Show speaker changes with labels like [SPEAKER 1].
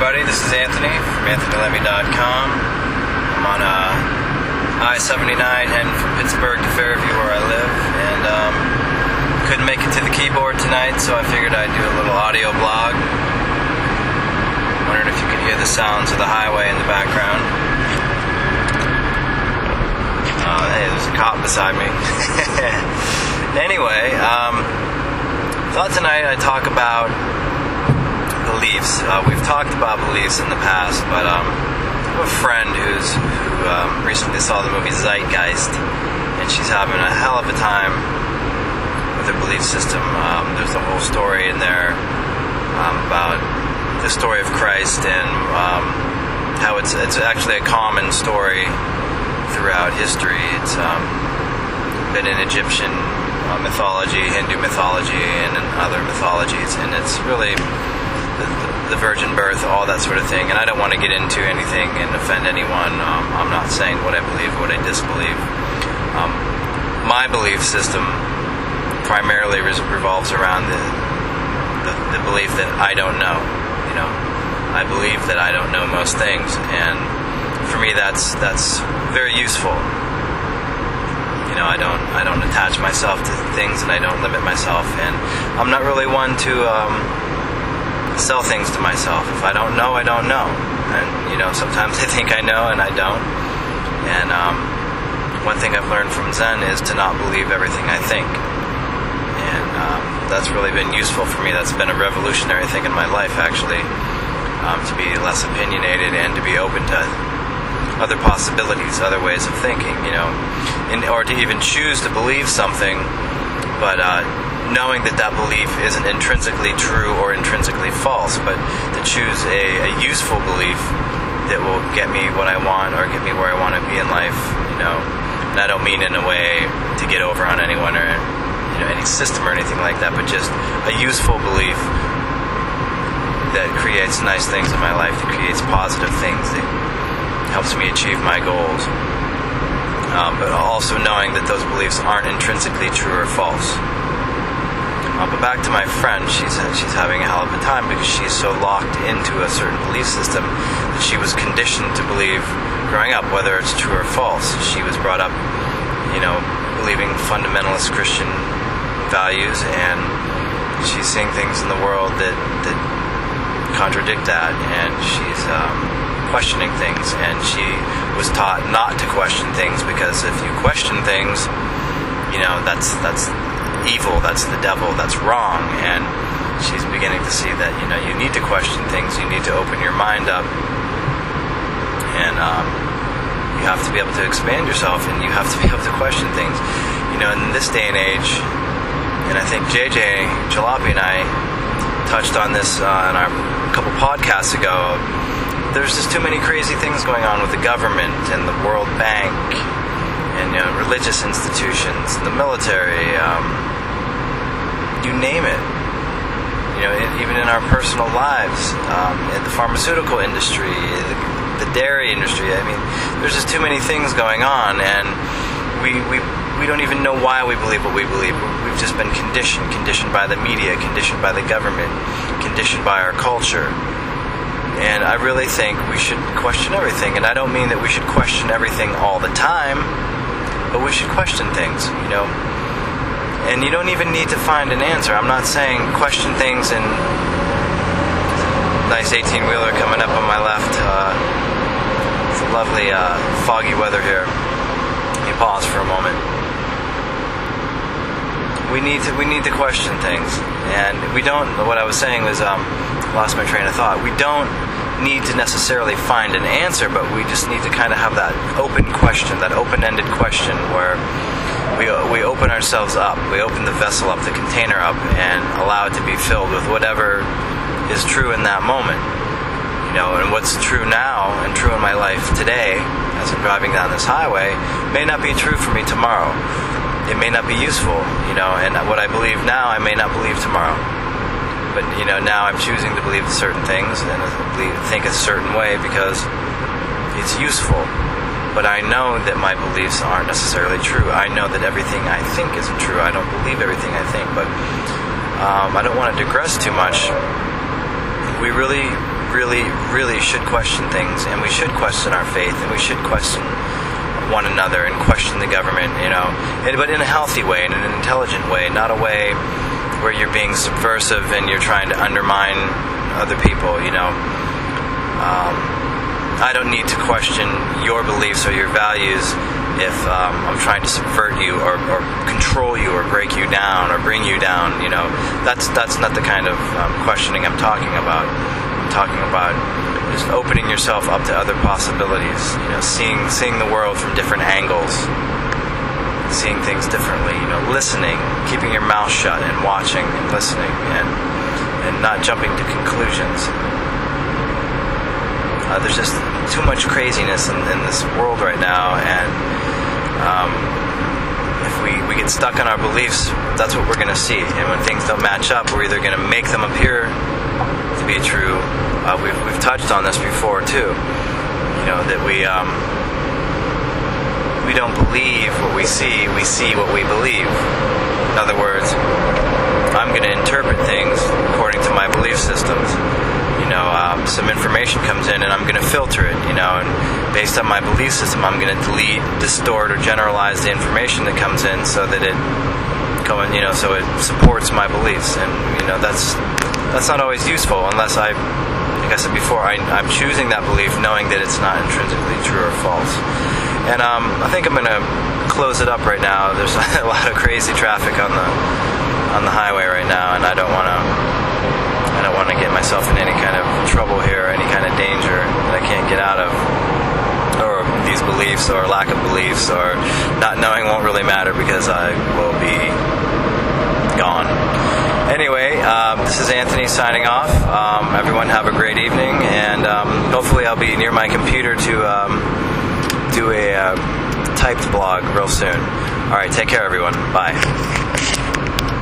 [SPEAKER 1] everybody. This is Anthony from AnthonyLevy.com. I'm on I-79 heading from Pittsburgh to Fairview where I live, and couldn't make it to the keyboard tonight, so I figured I'd do a little audio blog. Wondering if you could hear the sounds of the highway in the background. Hey, there's a cop beside me. Anyway, thought tonight I'd talk about beliefs. We've talked about beliefs in the past, but I have a friend who recently saw the movie Zeitgeist, and she's having a hell of a time with her belief system. There's a whole story in there about the story of Christ and how it's actually a common story throughout history. It's been in Egyptian mythology, Hindu mythology, and in other mythologies, and it's really the virgin birth, all that sort of thing. And I don't want to get into anything and offend anyone. I'm not saying what I believe, what I disbelieve. My belief system primarily revolves around the belief that I don't know. You know, I believe that I don't know most things, and for me, that's very useful. You know, I don't attach myself to things, and I don't limit myself, and I'm not really one to sell things to myself. If I don't know, I don't know. And you know, sometimes I think I know and I don't. And one thing I've learned from Zen is to not believe everything I think. And that's really been useful for me. That's been a revolutionary thing in my life, actually, to be less opinionated and to be open to other possibilities, other ways of thinking, you know, or to even choose to believe something, but knowing that belief isn't intrinsically true or intrinsically false, but to choose a useful belief that will get me what I want or get me where I want to be in life, you know. And I don't mean in a way to get over on anyone or, you know, any system or anything like that, but just a useful belief that creates nice things in my life, that creates positive things, that helps me achieve my goals. But also knowing that those beliefs aren't intrinsically true or false. But back to my friend, she's having a hell of a time because she's so locked into a certain belief system that she was conditioned to believe growing up, whether it's true or false. She was brought up, you know, believing fundamentalist Christian values, and she's seeing things in the world that contradict that, and she's questioning things, and she was taught not to question things, because if you question things, you know, that's evil, that's the devil, that's wrong. And she's beginning to see that, you know, you need to question things, you need to open your mind up, and you have to be able to expand yourself, and you have to be able to question things, you know. In this day and age, and I think JJ Jalopy and I touched on this in our couple podcasts ago, there's just too many crazy things going on with the government and the World Bank and, you know, religious institutions, the military, you name it. You know, even in our personal lives, in the pharmaceutical industry, the dairy industry. I mean, there's just too many things going on, and we don't even know why we believe what we believe. We've just been conditioned by the media, conditioned by the government, conditioned by our culture. And I really think we should question everything. And I don't mean that we should question everything all the time, but we should question things, you know. And you don't even need to find an answer. I'm not saying question things. And nice 18-wheeler coming up on my left. It's a lovely foggy weather here. Let me pause for a moment. We need to question things, and we don't. What I was saying was, lost my train of thought. We don't need to necessarily find an answer, but we just need to kind of have that open question, that open-ended question, where we open ourselves up, we open the vessel up, the container up, and allow it to be filled with whatever is true in that moment. You know, and what's true now and true in my life today, as I'm driving down this highway, may not be true for me tomorrow. It may not be useful, you know, and what I believe now, I may not believe tomorrow. But, you know, now I'm choosing to believe certain things and think a certain way because it's useful. But I know that my beliefs aren't necessarily true. I know that everything I think isn't true. I don't believe everything I think, but I don't want to digress too much. We really really, really should question things, and we should question our faith, and we should question one another and question the government, but in a healthy way, in an intelligent way, not a way where you're being subversive and you're trying to undermine other people, I don't need to question your beliefs or your values if I'm trying to subvert you or control you or break you down or bring you down. That's not the kind of questioning I'm talking about. I'm talking about just opening yourself up to other possibilities. Seeing the world from different angles, seeing things differently. Listening, keeping your mouth shut and watching and listening and not jumping to conclusions. There's just too much craziness in this world right now, and if we get stuck on our beliefs, that's what we're going to see. And when things don't match up, we're either going to make them appear to be true. We've touched on this before too. That we don't believe what we see what we believe. In other words, I'm going to interpret things according to my belief systems. Some information comes in and I'm going to filter it, and based on my belief system, I'm going to delete, distort, or generalize the information that comes in so that it supports my beliefs. And that's not always useful unless like I said before, I'm choosing that belief knowing that it's not intrinsically true or false. And I think I'm going to close it up right now. There's a lot of crazy traffic on the highway right now, and I don't want to get myself in any kind of trouble here, or any kind of danger that I can't get out of, or these beliefs or lack of beliefs or not knowing won't really matter because I will be gone. Anyway, this is Anthony signing off. Everyone have a great evening, and hopefully I'll be near my computer to do a typed blog real soon. Alright, take care everyone. Bye.